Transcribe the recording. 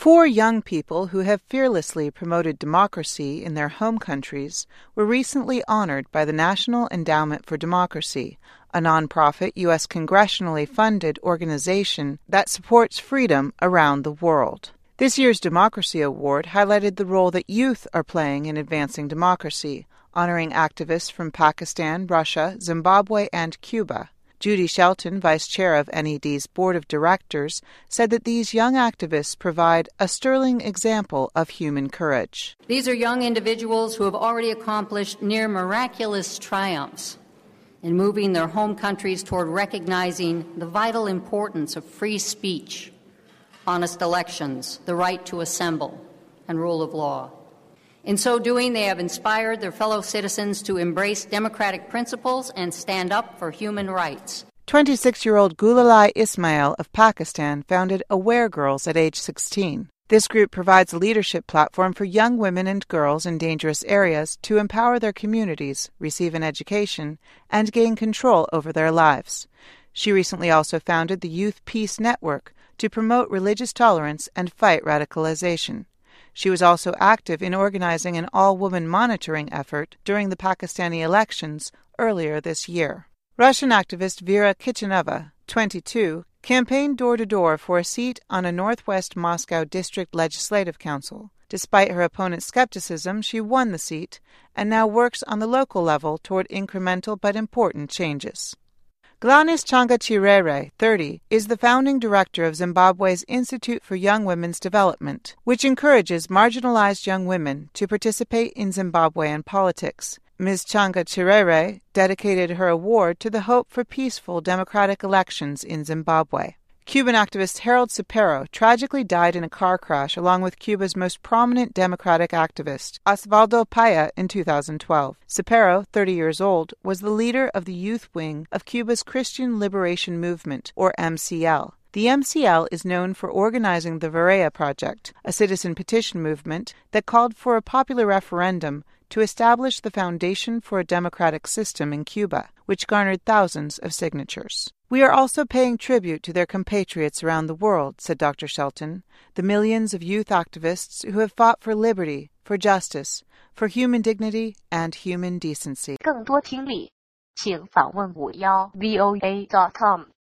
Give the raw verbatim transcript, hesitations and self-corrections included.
Four young people who have fearlessly promoted democracy in their home countries were recently honored by the National Endowment for Democracy, a nonprofit U S congressionally funded organization that supports freedom around the world. This year's Democracy Award highlighted the role that youth are playing in advancing democracy, honoring activists from Pakistan, Russia, Zimbabwe, and Cuba. Judy Shelton, vice chair of N E D's board of directors, said that these young activists provide a sterling example of human courage. These are young individuals who have already accomplished near miraculous triumphs in moving their home countries toward recognizing the vital importance of free speech, honest elections, the right to assemble, and rule of law. In so doing, they have inspired their fellow citizens to embrace democratic principles and stand up for human rights. twenty-six-year-old Gulalai Ismail of Pakistan founded Aware Girls at age sixteen. This group provides a leadership platform for young women and girls in dangerous areas to empower their communities, receive an education, and gain control over their lives. She recently also founded the Youth Peace Network to promote religious tolerance and fight radicalization. She was also active in organizing an all-woman monitoring effort during the Pakistani elections earlier this year. Russian activist Vera Kicheneva, twenty-two, campaigned door-to-door for a seat on a Northwest Moscow District Legislative Council. Despite her opponent's skepticism, she won the seat and now works on the local level toward incremental but important changes. Gladys Changa Chirere, thirty, is the founding director of Zimbabwe's Institute for Young Women's Development, which encourages marginalized young women to participate in Zimbabwean politics. Miz Changa Chirere dedicated her award to the hope for peaceful democratic elections in Zimbabwe. Cuban activist Harold Cepero tragically died in a car crash along with Cuba's most prominent democratic activist, Osvaldo Paya, in two thousand twelve. Cepero, thirty years old, was the leader of the youth wing of Cuba's Christian Liberation Movement, or M C L. The M C L is known for organizing the Varela Project, a citizen petition movement that called for a popular referendum to establish the foundation for a democratic system in Cuba, which garnered thousands of signatures. We are also paying tribute to their compatriots around the world, said Doctor Shelton, the millions of youth activists who have fought for liberty, for justice, for human dignity and human decency. 更多听力，请访问五幺 V O A dot com。